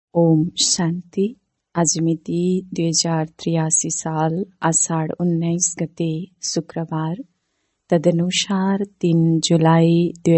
ओम शान्ति। आज मिति 2083 साल आषाढ 19 गते शुक्रबार, तदनुसार 3 जुलाई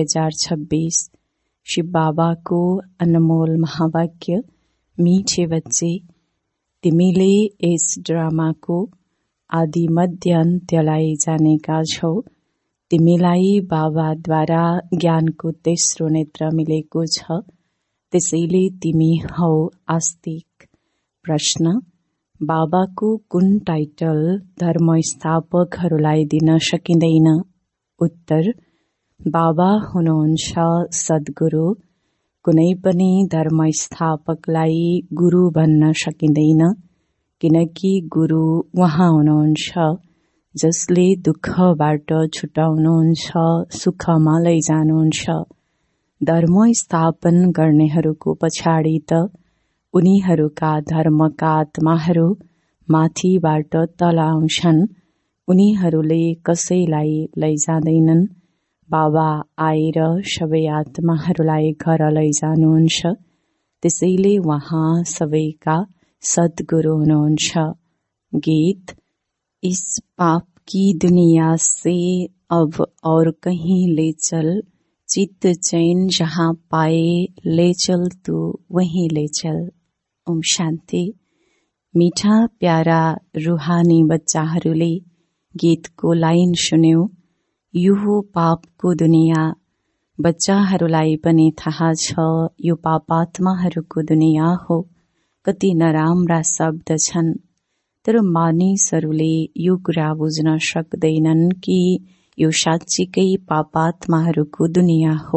2026। शिव बाबाको अनमोल महावाक्य। मीठे बच्चे, तिमीले यस ड्रामाको आदि मध्य अन्त्यलाई जानेका छौ। तिमीलाई बाबाद्वारा ज्ञानको तेस्रो नेत्र मिलेको छ, त्यसैले तिमी हौ आस्तिक। प्रश्न: बाबाको कुन टाइटल धर्म स्थापकहरूलाई दिन सकिँदैन? उत्तर: बाबा हुनुहुन्छ सद्गुरु। कुनै पनि धर्म स्थापकलाई गुरु भन्न सकिँदैन, किनकि गुरु उहाँ हुनुहुन्छ जसले दुःखबाट छुटाउनुहुन्छ, सुखमा लैजानुहुन्छ। धर्म स्थापन गर्नेहरूको पछाडि त उनीहरूका धर्मका आत्माहरू माथिबाट तल आउँछन्। उनीहरूले कसैलाई लैजाँदैनन्। बाबा आएर सबै आत्माहरूलाई घर लैजानुहुन्छ। त्यसैले उहाँ सबैका सद्गुरु हुनुहुन्छ। गीत: इस पाप की दुनिया से अब और कहीं ले चल, चित्त चैन जहाँ पाए ले चल तू वहीं ले चल। ओम शान्ति। मीठा प्यारा रूहानी बच्चाहरूले गीतको लाइन सुन्यो। यो हो पापको दुनिया। बच्चाहरूलाई पनि थाहा छ यो पापात्माहरूको दुनिया हो। कति नराम्रा शब्द छन्, तर मानिसहरूले यो कुरा बुझ्न सक्दैनन् कि यो साँच्चीकै पापात्माहरूको दुनिया हो।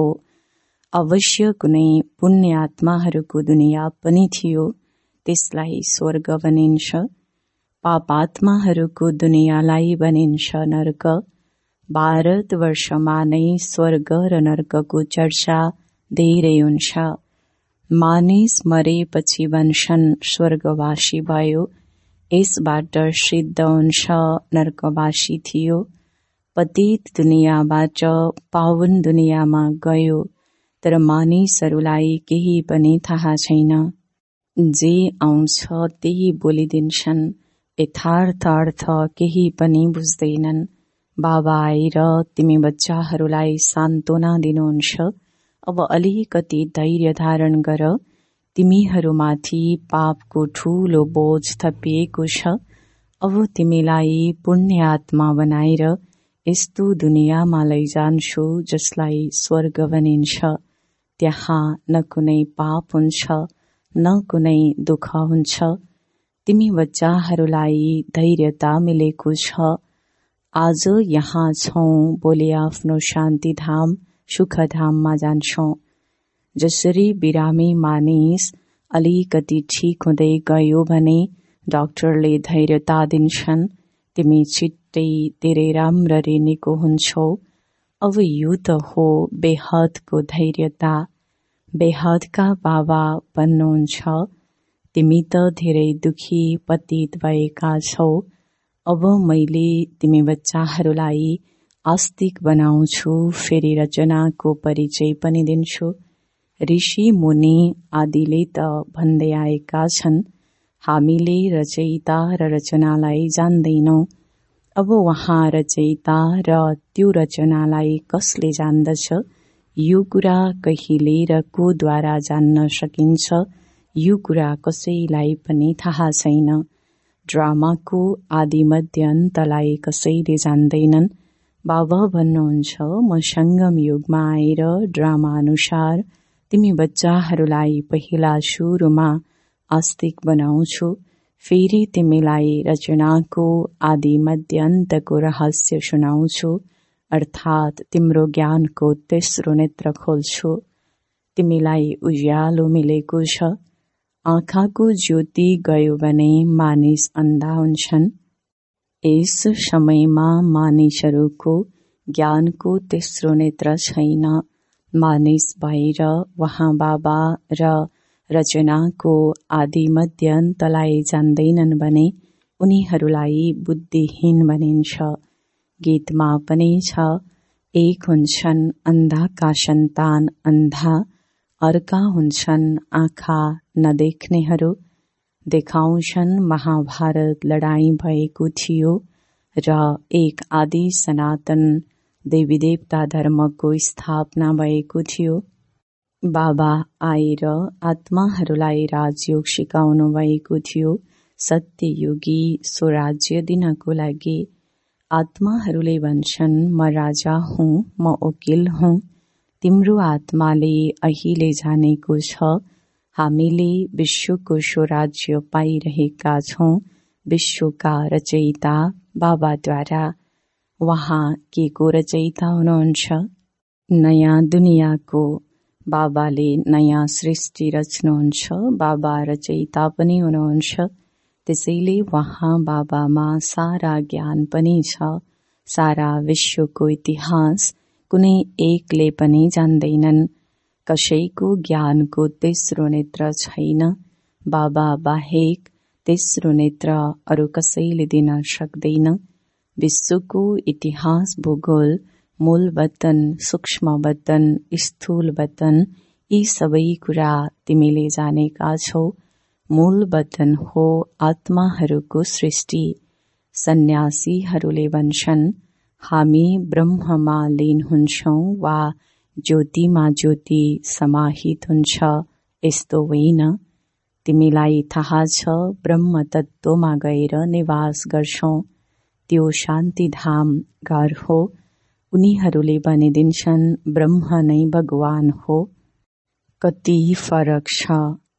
अवश्य कुनै पुण्य आत्माहरूको दुनिया पनि थियो, त्यसलाई स्वर्ग भनिन्छ। पापात्माहरूको दुनियाँलाई भनिन्छ नर्क। भारतवर्षमा नै स्वर्ग र नर्कको चर्चा धेरै हुन्छ। मानिस मरेपछि भन्छन् स्वर्गवासी भयो, यसबाट सिद्ध हुन्छ नर्कवासी थियो। पतित दुनियाँबाट पावन दुनियाँमा गयो, तर मानिसहरूलाई केही पनि थाहा छैन। जे आउँछ त्यही बोलिदिन्छन्, यथार्थ अर्थ केही पनि बुझ्दैनन्। बाबा आएर तिमी बच्चाहरूलाई सान्त्वना दिनुहुन्छ। अब अलिकति धैर्य धारण गर। तिमीहरूमाथि पापको ठूलो बोझ थपिएको छ। अब तिमीलाई पुण्य आत्मा बनाएर यस्तो दुनियाँमा लैजान्छु जसलाई स्वर्ग भनिन्छ। त्यहाँ न कुनै पाप हुन्छ, न कुनै दुःख हुन्छ। तिमी बच्चाहरूलाई धैर्यता मिलेको छ। आज यहाँ छौं, भोलि आफ्नो शान्तिधाम सुखधाममा जान्छौं। जसरी बिरामी मानिस अलिकति ठिक हुँदै गयो भने डाक्टरले धैर्यता दिन्छन्, तिमी छिट्टै धेरै राम्ररी निको हुन्छौ। अब यो त हो बेहदको धैर्यता। बेहदका बाबा भन्नुहुन्छ, तिमी त धेरै दुखी पतित भएका छौ। अब मैले तिमी बच्चाहरूलाई आस्तिक बनाउँछु। फेरि रचनाको परिचय पनि दिन्छु। ऋषि मुनि आदिले त भन्दै आएका छन्, हामीले रचयिता र रचनालाई जान्दैनौ। अब उहाँ रचयिता र त्यो रचनालाई कसले जान्दछ? यो कुरा कहिले र कोद्वारा जान्न सकिन्छ, यो कुरा कसैलाई पनि थाहा छैन। ड्रामाको आदि मध्य अन्तलाई कसैले जान्दैनन्। बाबा भन्नुहुन्छ, म संगम युगमा आएर ड्रामा अनुसार तिमी बच्चाहरूलाई पहिला सुरुमा आस्तिक बनाउँछु। फेरि तिमीलाई रचनाको आदि मध्य अन्तको रहस्य सुनाउँछु, अर्थात् तिम्रो ज्ञानको तेस्रो नेत्र खोल्छु। तिमीलाई उज्यालो मिलेको छ। आँखाको ज्योति गयो भने मानिस अन्धा हुन्छन्। यस समयमा मानिसहरूको ज्ञानको तेस्रो नेत्र छैन। मानिस भएर वहाँ बाबा र रचनाको आदि मध्य अन्तलाई जान्दैनन् भने उनीहरूलाई बुद्धिहीन भनिन्छ। गीतमा पनि छ, एक हुन्छन् अन्धाका सन्तान अन्धा, अर्का हुन्छन् आँखा नदेख्नेहरू देखाउँछन् महाभारत लडाईँ भएको थियो र एक आदि सनातन देवीदेवता धर्मको स्थापना भएको थियो। बाबा आएर आत्माहरूलाई राजयोग सिकाउनु भएको थियो। सत्ययुगी स्वराज्य दिनको लागि आत्माहरूले भन्छन्, म राजा हुँ, म वकिल हुँ। तिम्रो आत्माले अहिले जानेको छ हामीले विश्वको स्वराज्य पाइरहेका छौँ विश्वका रचयिता बाबाद्वारा। उहाँ के को रचयिता हुनुहुन्छ? नयाँ दुनियाँको। बाबाले नयाँ सृष्टि रच्नुहुन्छ। बाबा रचयिता पनि हुनुहुन्छ। त्यसैले उहाँ बाबामा सारा ज्ञान पनि छ। सारा विश्वको इतिहास कुनै एकले पनि जान्दैनन्। कसैको ज्ञानको तेस्रो नेत्र छैन। बाबा बाहेक तेस्रो नेत्र अरू कसैले दिन सक्दैन। विश्वको इतिहास, भूगोल, मूल वतन, सूक्ष्म वतन, स्थूल वतन, यी सबै कुरा तिमीले जानेका छौ। मूल वतन हो आत्माहरूको सृष्टि। सन्यासीहरूले भन्छन्, हामी ब्रह्ममा लीन हुन्छौं वा ज्योतिमा ज्योति समाहित हुन्छ। यस्तो होइन। तिमीलाई थाहा छ ब्रह्म तत्वमा गएर निवास गर्छौं। त्यो शान्तिधाम घर हो। उनीहरूले भनिदिन्छन् ब्रह्म नै भगवान हो। कति फरक छ।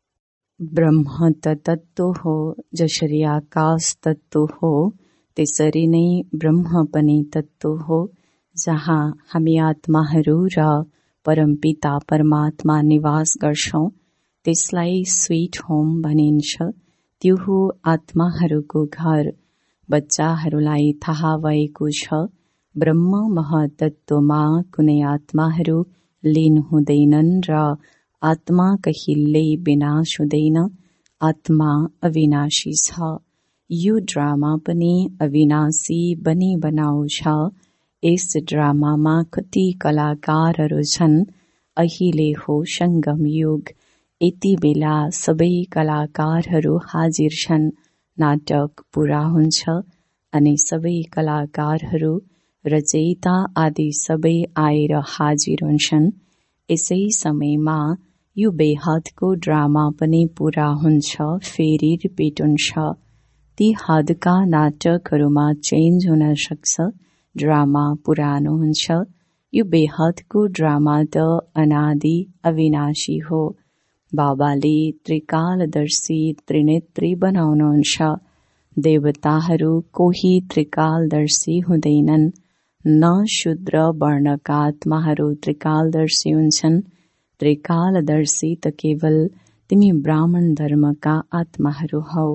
ब्रह्म त तत्व हो। जसरी आकाश तत्व हो त्यसरी नै ब्रह्म पनि तत्व हो। जहाँ हामी आत्माहरू र परमपिता परमात्मा निवास गर्छौं त्यसलाई स्वीट होम भनिन्छ। त्यो हो आत्माहरूको घर। बच्चाहरूलाई थाहा भएको छ ब्रह्म महतत्वमा कुनै आत्माहरू लीन हुँदैनन् र आत्मा कहिल्यै विनाश हुँदैन। आत्मा अविनाशी छ। यो ड्रामा पनि अविनाशी बनी बनाउँछ। यस ड्रामामा कति कलाकारहरू छन्। अहिले हो संगम युग। यति बेला सबै कलाकारहरू हाजिर छन्। नाटक पूरा हुन्छ अनि सबै कलाकारहरू रचयिता आदि सबै आएर हाजिर हुन्छन्। यसै समयमा यो बेहदको ड्रामा पनि पूरा हुन्छ, फेरि रिपिट हुन्छ। ती हदका नाटकहरूमा चेन्ज हुन सक्छ। ड्रामा पुरानो हुन्छ। यो बेहदको ड्रामा त अनादि अविनाशी हो। बाबाले त्रिकालदर्शी त्रिनेत्री बनाउनुहुन्छ। देवताहरू कोही त्रिकालदर्शी हुँदैनन्। न शूद्र वर्णका आत्माहरू त्रिकालदर्शी हुन्छन्। त्रिकालदर्शी त केवल तिमी ब्राह्मण धर्मका आत्माहरू हौ।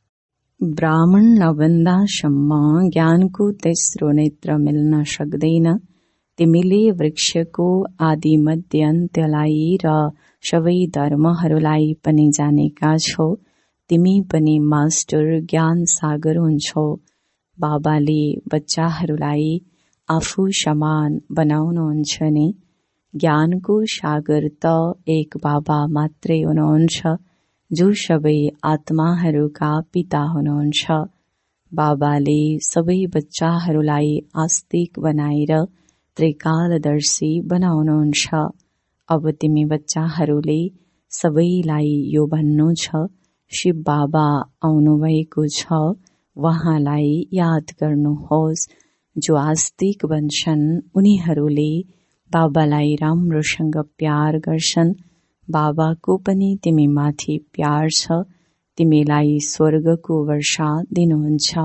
ब्राह्मण नबन्दासम्म ज्ञानको तेस्रो नेत्र मिल्न सक्दैन। तिमीले वृक्षको आदि मध्य अन्त्यलाई र सबै धर्महरूलाई पनि जानेका छौ। तिमी पनि मास्टर ज्ञान सागर हुन्छौ। बाबाले बच्चाहरूलाई आफू समान बनाउनुहुन्छ नि। ज्ञानको सागर त एक बाबा मात्रै हुनुहुन्छ जो सबै आत्माहरूका पिता हुनुहुन्छ। बाबाले सबै बच्चाहरूलाई आस्तिक बनाएर त्रिकालदर्शी बनाउनुहुन्छ। अब तिमी बच्चाहरूले सबैलाई यो भन्नु छ शिव बाबा आउनुभएको छ। उहाँलाई याद गर्नुहोस्। जो आस्तिक बन्छन् उनीहरूले बाबालाई राम्रोसँग प्यार गर्छन्। बाबाको पनि तिमी माथि प्यार छ। तिमीलाई स्वर्गको वर्षा दिनुहुन्छ।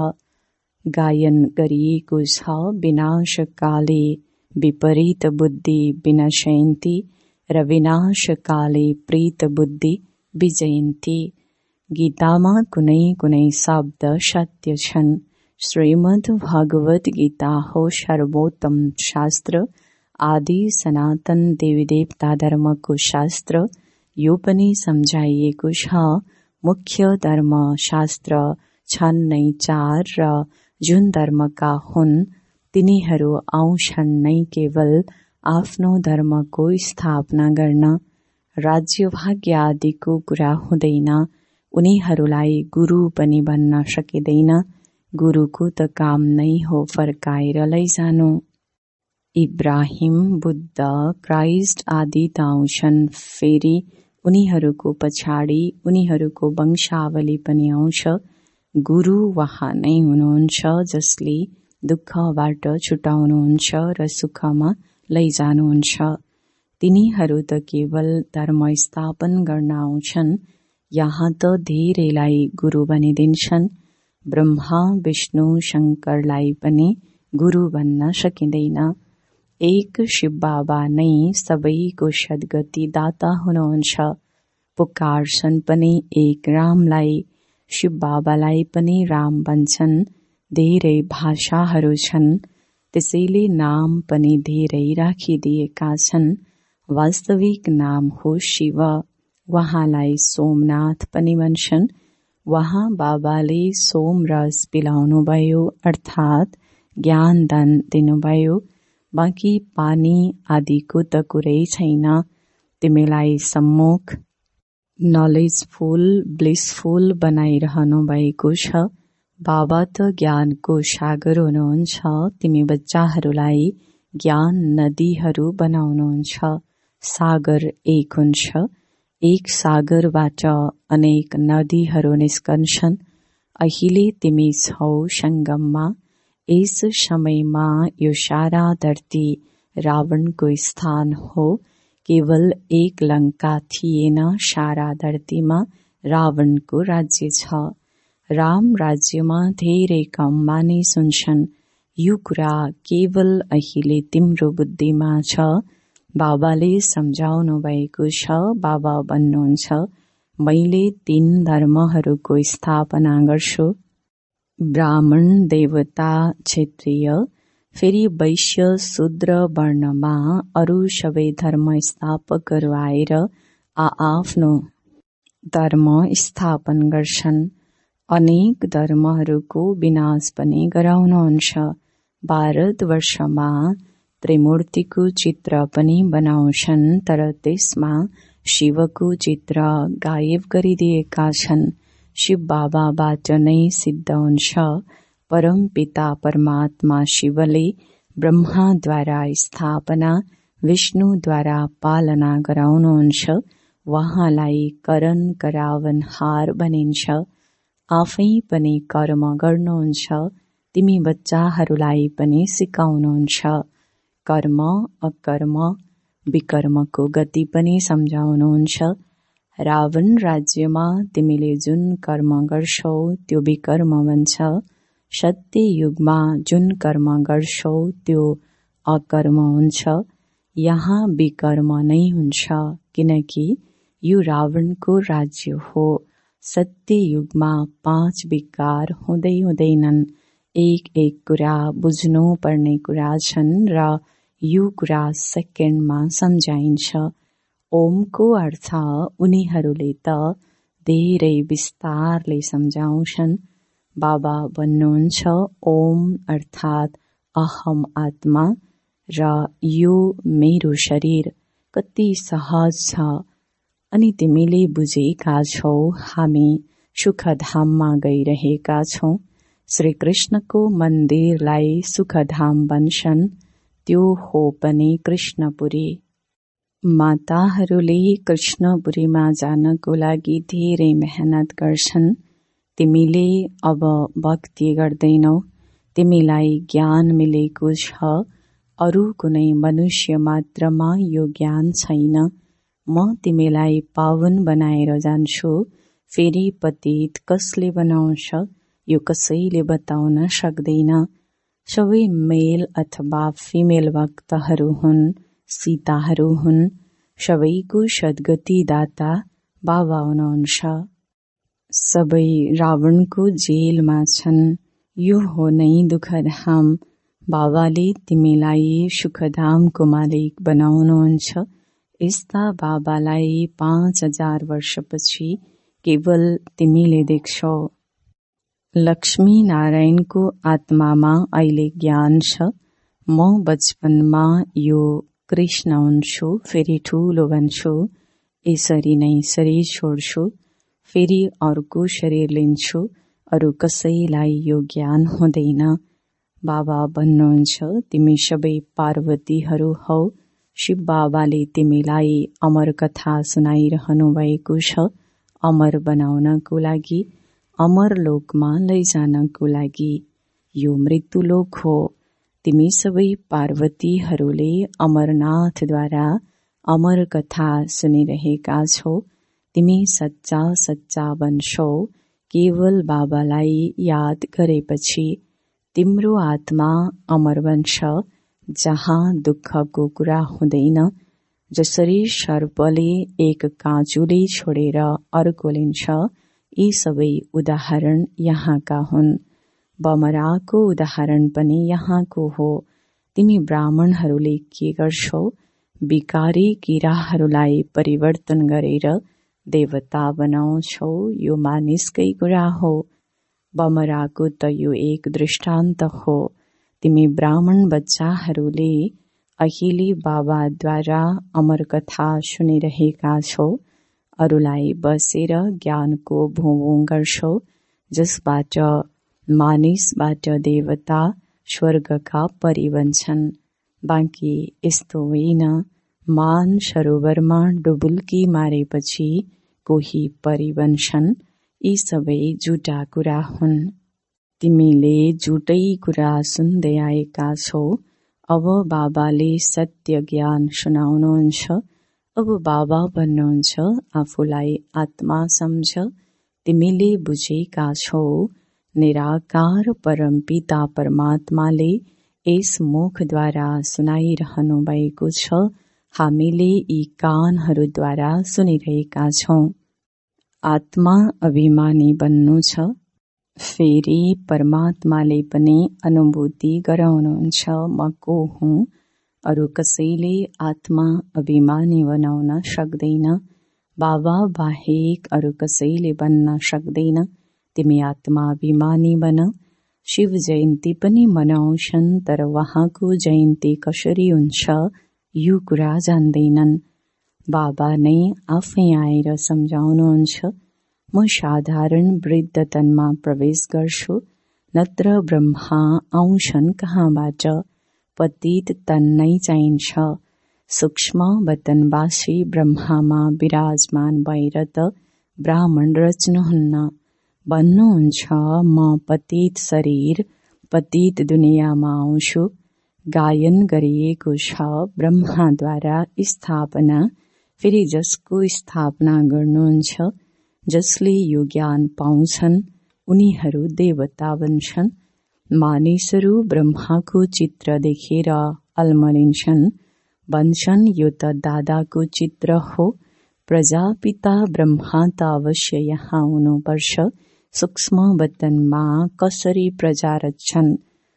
गायन गरिएको छ विनाशकाले विपरीत बुद्धि विनशयन्ति र विनाशकाले प्रीत बुद्धि विजयन्ति। गीतामा कुनै कुनै शब्द सत्य छन्। श्रीमद् भगवत गीता हो सर्वोत्तम शास्त्र। आदि सनातन देवी देवता धर्मको शास्त्र। यो पनि सम्झाइएको छ मुख्य धर्म शास्त्र छन् नै 4 र जुन धर्मका हुन् तिनीहरू आउँछन् नै केवल आफ्नो धर्मको स्थापना गर्न राज्य भाग्य आदिको कुरा हुँदैन। उनीहरूलाई गुरु पनि भन्न सकिँदैन। गुरुको त काम नै हो फर्काएर लैजानु। इब्राहिम, बुद्ध, क्राइस्ट आदि त आउँछन्, फेरि उनीहरूको पछाडि उनीहरूको वंशावली पनि आउँछ। गुरु वहाँ नै हुनुहुन्छ जसले दुःखबाट छुटाउनुहुन्छ र सुखमा लैजानुहुन्छ। तिनीहरू त केवल धर्म स्थापन गर्न आउँछन्। यहाँ त धेरैलाई गुरु बनिदिन्छन्। ब्रह्मा, विष्णु, शङ्करलाई पनि गुरु भन्न सकिँदैन। एक शिव बाबा नै सबैको सद्गति दाता हुनुहुन्छ। पुकार्छन् पनि एक रामलाई। शिव बाबालाई पनि राम भन्छन्। धेरै भाषाहरू छन्, त्यसैले नाम पनि धेरै राखिदिएका छन्। वास्तविक नाम हो शिव। वहाँलाई सोमनाथ पनि भन्छन्। वहाँ बाबाले सोम रस पिलाउनुभयो, अर्थात् ज्ञान दान दिनुभयो। बाँकी पानी आदिको त कुरै छैन। तिमीलाई सम्मुख नलेजफुल, ब्लिसफुल बनाइरहनु भएको छ। बाबा त ज्ञानको सागर हुनुहुन्छ। तिमी बच्चाहरूलाई ज्ञान नदीहरू बनाउनुहुन्छ। सागर एक हुन्छ। एक सागरबाट अनेक नदीहरू निस्कन्छन्। अहिले तिमी छौ सङ्गममा। यस समयमा यो सारा धरती रावणको स्थान हो। केवल एक लङ्का थिएन, सारा धरतीमा रावणको राज्य छ। राम राज्यमा धेरै कम मानिस हुन्छन्। यो कुरा केवल अहिले तिम्रो बुद्धिमा छ। बाबाले सम्झाउनु भएको छ। बाबा भन्नुहुन्छ, मैले 3 धर्महरूको स्थापना गर्छु। ब्राह्मण, देवता, क्षत्रिय, फेरि वैश्य, शूद्र वर्णमा अरू सबै धर्म स्थापकहरू आएर आफ्नो धर्म स्थापन गर्छन्। अनेक धर्महरूको विनाश पनि गराउनुहुन्छ। भारतवर्षमा त्रिमूर्तिको चित्र पनि बनाउँछन्, तर त्यसमा शिवको चित्र गायब गरिदिएका छन्। शिव बाबाबाट नै सिद्ध हुन्छ। परम पिता परमात्मा शिवले ब्रह्माद्वारा स्थापना, विष्णुद्वारा पालना गराउनुहुन्छ। वहाँलाई करण करावनहार भनिन्छ। आफै पनि कर्म गर्नुहुन्छ। तिमी बच्चाहरूलाई पनि सिकाउनुहुन्छ। कर्म, अकर्म, विकर्मको गति पनि सम्झाउनुहुन्छ। रावण राज्यमा तिमीले जुन कर्म गर्छौ त्यो विकर्म भन्छ। सत्य युगमा जुन कर्म गर्छौ त्यो अकर्म हुन्छ। यहाँ विकर्म नै हुन्छ, किनकि यो रावणको राज्य हो। सत्य युगमा 5 विकार हुँदैनन्। एक कुरा बुझ्नु पर्ने कुरा छन् र यो कुरा सेकेन्डमा सम्झाइन्छ। ओमको अर्थ उनीहरूले त धेरै विस्तारले सम्झाउँछन्। बाबा भन्नुहुन्छ, ओम अर्थात् अहम आत्मा र यो मेरो शरीर कति सहज छ। अनि तिमीले बुझेका छौ हामी सुखधाममा गइरहेका छौं। श्री कृष्णको मन्दिरलाई सुखधाम भन्छन्। त्यो हो पनि कृष्णपुरी। माताहरूले कृष्णपुरीमा जानको लागि धेरै मेहनत गर्छन्। तिमीले अब भक्ति गर्दैनौ। तिमीलाई ज्ञान मिलेको छ। अरू कुनै मनुष्य मात्रमा यो ज्ञान छैन। म तिमीलाई पावन बनाएर जान्छु। फेरि पतित कसले बनाउँछ? यो कसैले बताउन सक्दैन। सबै मेल अथवा फिमेल भक्तहरू हुन्, सीताहरू हुन्। सबैको सद्गति दाता बाबा हुनुहुन्छ। सबै रावणको जेलमा छन्। यो हो नै दुःखधाम। बाबाले तिमीलाई सुखधामको मालिक बनाउनुहुन्छ। यस्ता बाबालाई 5000 वर्षपछि केवल तिमीले देख्छौ। लक्ष्मी नारायणको आत्मामा अहिले ज्ञान छ। म बचपनमा यो कृष्ण हुन्छु, फेरि ठूलो बन्छु। यसरी नै शरीर छोड्छु, फेरि अर्को शरीर लिन्छु, अरू कसैलाई यो ज्ञान हुँदैन। बाबा भन्नुहुन्छ, तिमी सबै पार्वतीहरू हौ। शिव बाबाले तिमीलाई अमर कथा सुनाइरहनु भएको छ, अमर बनाउनको लागि, अमर लोकमा लैजानको लागि। यो मृत्युलोक हो। तिमी सबै पार्वतीहरूले अमरनाथद्वारा अमर कथा सुनिरहेका छौ। तिमी सच्चा सच्चा बन्छौ। केवल बाबालाई याद गरेपछि तिम्रो आत्मा अमर बन्छ, जहाँ दुःखको कुरा हुँदैन। जसरी सर्पले एक काँचुली छोडेर अर्को लिन्छ, यी सबै उदाहरण यहाँका हुन्। बमराको उदाहरण पनि यहाँको हो। तिमी ब्राह्मणहरूले के गर्छौ? विकारी किराहरूलाई परिवर्तन गरेर देवता बनाउँछौ। यो मानिसकै कुरा हो। बमराको त यो एक दृष्टान्त हो। तिमी ब्राह्मण बच्चाहरूले अहिले बाबाद्वारा अमर कथा सुनिरहेका छौ। अरूलाई बसेर ज्ञानको भुँ गर्छौ, जसबाट मानिसबाट देवता स्वर्गका परी बन्छन्। बाँकी यस्तो होइन, मान सरोवरमा डुबुल्की मारेपछि कोही परी बन्छन्। यी सबै झुटा कुरा हुन्। तिमीले झुटै कुरा सुन्दै आएका छौ। अब बाबाले सत्य ज्ञान सुनाउनुहुन्छ। अब बाबा भन्नुहुन्छ, आफूलाई आत्मा सम्झ। तिमीले बुझेका छौ, निराकार परमपिता परमात्माले यस मुखद्वारा सुनाइरहनु भएको छ। हामीले यी कानहरूद्वारा सुनिरहेका छौं। आत्मा अभिमानी बन्नु छ। फेरि परमात्माले पनि अनुभूति गराउनुहुन्छ, म को हुँ। अरू कसैले आत्मा अभिमानी बनाउन सक्दैन। बाबा बाहेक अरू कसैले बन्न सक्दैन। तिमी आत्मा अभिमानी बन। शिव जयन्ती पनि मनाउँछन्, तर उहाँको जयन्ती कसरी हुन्छ यो कुरा जान्दैनन्। बाबा नै आफै आएर सम्झाउनुहुन्छ। म साधारण वृद्ध तनमा प्रवेश गर्छु, नत्र ब्रह्मा आउँछन् कहाँबाट। पतित तन नै चाहिन्छ। सूक्ष्म वतनवासी ब्रह्मामा विराजमान भएर त ब्राह्मण रच्नुहुन्न। भन्नुहुन्छ, म पतित शरीर पतित दुनियाँमा आउँछु। गायन गरिएको छ, ब्रह्माद्वारा स्थापना। फेरि जसको स्थापना गर्नुहुन्छ, जसले यो ज्ञान पाउँछन्, उनीहरू देवता बन्छन्। मानिसहरू ब्रह्माको चित्र देखेर अल्मलिन्छन्, भन्छन् यो त दादाको चित्र हो। प्रजापिता ब्रह्मा त अवश्य यहाँ हुनुपर्छ। सूक्ष्म वतनमा कसरी प्रजा रच्छन्।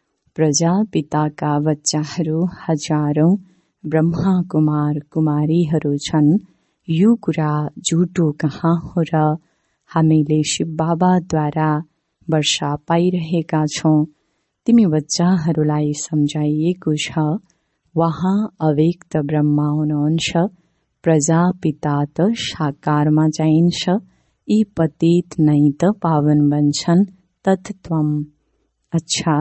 प्रजापिताका बच्चाहरू हजारौं ब्रह्मा कुमार कुमारीहरू छन्। यो कुरा झुटो कहाँ हो र। हामीले शिव बाबाद्वारा वर्षा पाइरहेका छौं। तिमी बच्चाहरूलाई सम्झाइएको छ, वहाँ अव्यक्त ब्रह्मा हुनुहुन्छ। प्रजापिता त साकारमा चाहिन्छ। यी पतित नै त पावन बन्छन्। तत्त्वम्। अच्छा,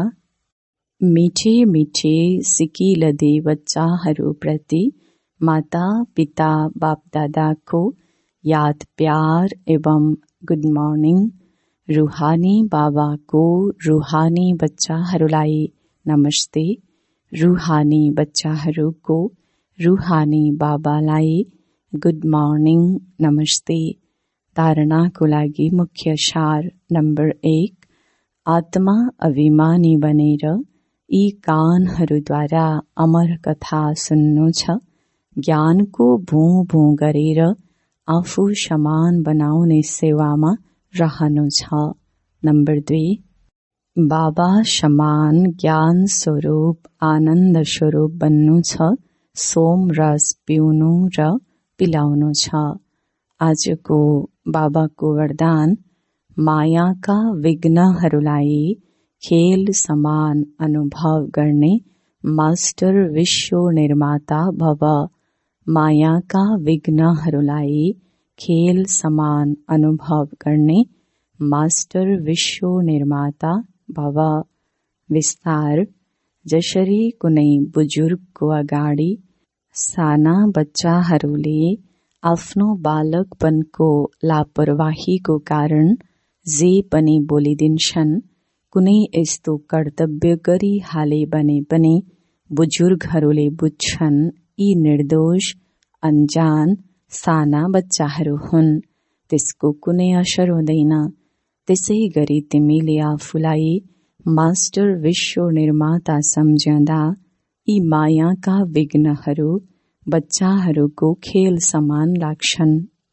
मिठे मिठे सिकिलदे बच्चाहरूप्रति माता पिता बाप दादाको याद प्यार एवं गुड मर्निङ। रूहानी बाबाको रूहानी बच्चाहरूलाई नमस्ते। रूहानी बच्चाहरूको रूहानी बाबालाई गुड मर्निङ नमस्ते। धारणाको लागि मुख्य सार नम्बर 1, आत्मा अभिमानी बनेर यी कानहरूद्वारा अमर कथा सुन्नु छ। ज्ञानको भुँ भुँ गरेर आफू समान बनाउने सेवामा रहनु छ। नम्बर 2, बाबा समान ज्ञान स्वरूप आनन्द स्वरूप बन्नु छ। सोम रस पिउनु र पिलाउनु छ। आजको बाबाको वरदान, मायाका विघ्नहरूलाई खेल समान अनुभव गर्ने मास्टर विश्व निर्माता भव। मायाका विघ्नहरूलाई खेल समान अनुभव गर्ने मास्टर विश्व निर्माता भव। विस्तार। जसरी कुनै बुजुर्गको अगाडि साना बच्चाहरूले आफ्नो बालकपनको लापरवाहीको कारण जे पनि बोलिदिन्छन्, कुनै यस्तो कर्तव्य गरिहाले भने पनि बुजुर्गहरूले बुझ्छन् यी निर्दोष, अनजान, साना बच्चाहरू हुन्, त्यसको कुनै असर हुँदैन। त्यसै गरी तिमीले आफूलाई मास्टर विश्व निर्माता सम्झँदा यी मायाका विघ्नहरू बच्चाहरूको खेल समान लाग्छन्।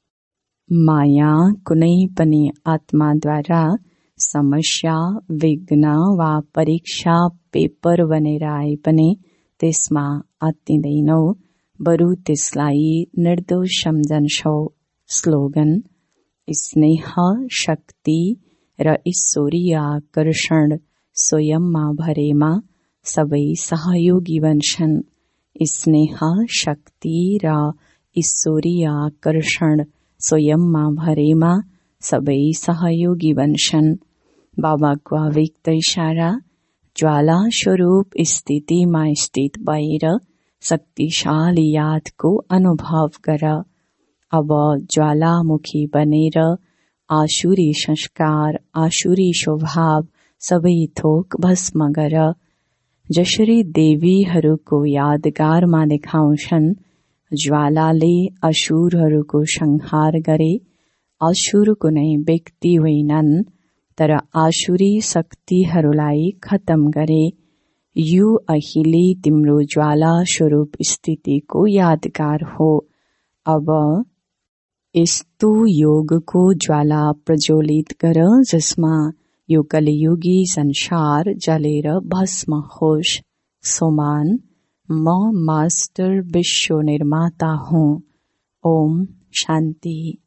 माया कुनै पनि आत्माद्वारा समस्या, विघ्न वा परीक्षा पेपर बनेर आए पनि त्यसमा आत्तिदैनौ, बरु त्यसलाई निर्दोष सम्झन्छौ। स्लोगन। स्नेह, शक्ति र ईश्वरीय आकर्षण स्वयंमा भरेमा सबै सहयोगी बन्छन्। स्नेह, शक्ति र ईश्वरीय आकर्षण स्वयंमा भरेमा सबै सहयोगी बन्छन्। बाबाको अव्यक्त इशारा। ज्वाला स्वरूप स्थितिमा स्थित भएर शक्तिशाली यादको अनुभव गर। अब ज्वालामुखी बनेर आसुरी संस्कार, आसुरी स्वभाव सबै थोक भस्म गर। जसरी देवीहरूको यादगारमा देखाउँछन्, ज्वालाले असुरहरूको संहार गरे। असुर कुनै व्यक्ति होइनन्, तर आसुरी शक्तिहरूलाई खतम गरे। यो अहिले तिम्रो ज्वाला स्वरूप स्थितिको यादगार हो। अब यस्तो योगको ज्वाला प्रज्वलित गर जसमा यो कलियुगी संसार जलेर भस्म होस्। सोमान। म मास्टर विश्व निर्माता हूँ। ओम शान्ति।